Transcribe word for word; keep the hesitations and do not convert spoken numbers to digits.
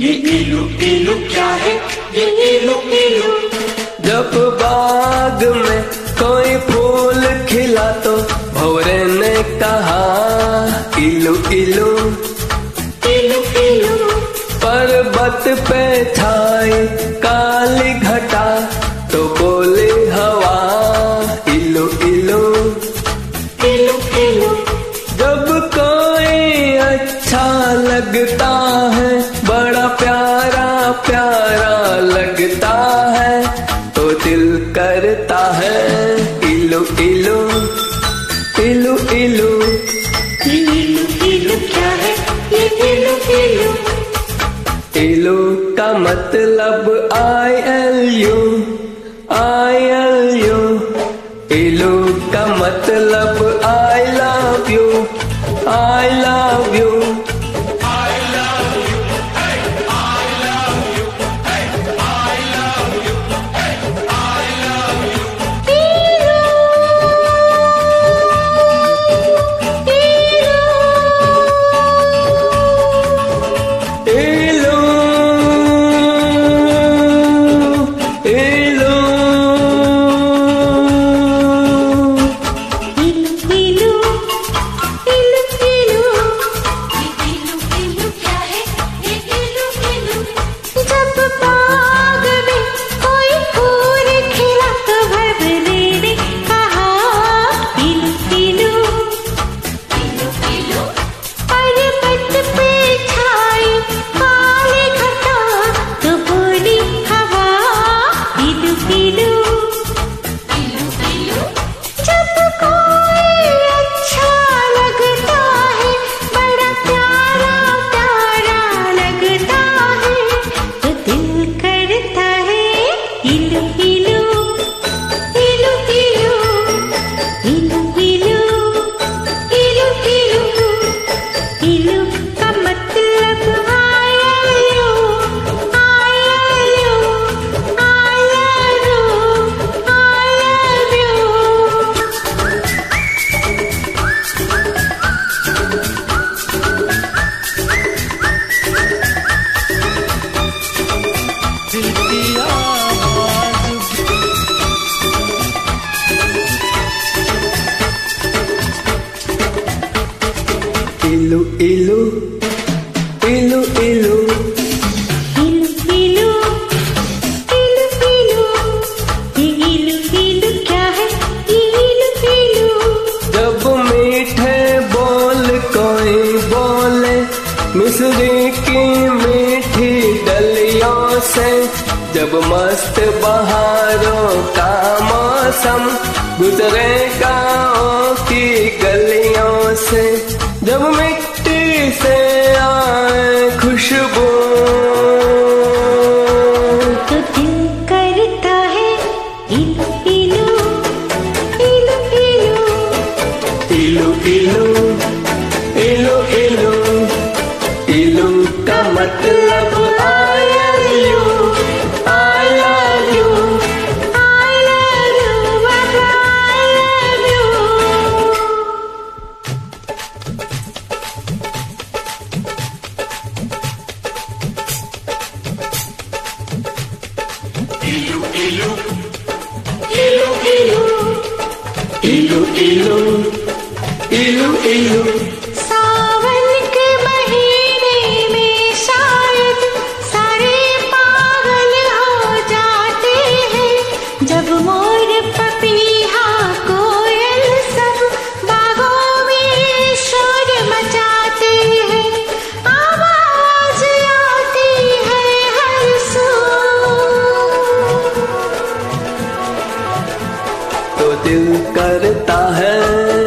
ये इलू इलू क्या है, ये इलू इलू। जब बाग में कोई फूल खिला तो भंवरे ने कहा इलू इलू इलू इलू। पर्वत पे छाई काली घटा तो बोली हवा इलू इलू इलू इलू। जब कोई अच्छा लगता है, बड़ा प्यारा प्यारा लगता है, तो दिल करता है इलू इलू इलू इलू। ये इलू इलू क्या है, ये इलू इलू। इलू का मतलब I L U I L U. इलू का मतलब I love you I love you. इलू इलू इलू इलू इलू इलू इलू इलू। ये इलू इलू क्या है, ये इलू इलू। जब मीठे बोल कोई बोले मिस्री की मीठी डलियों से, जब मस्त बहारों का मौसम गुजरे गाँव की गलियों से, जब मिट्टी से आए खुशबू तो दिल करता है इलू इलू इलू इलू इलू इलू इलू इलू। इलू का मतलब I love you I love you I love you बाबा आई लव यू। इलू इलू इलू इलू इलू इलू इलू। सावन के महीने में शायद सारे पागल हो जाते हैं, जब मोर पपीहा कोयल सब बागों में शोर मचाते हैं। आवाज आती है हर सू तो दिल करता है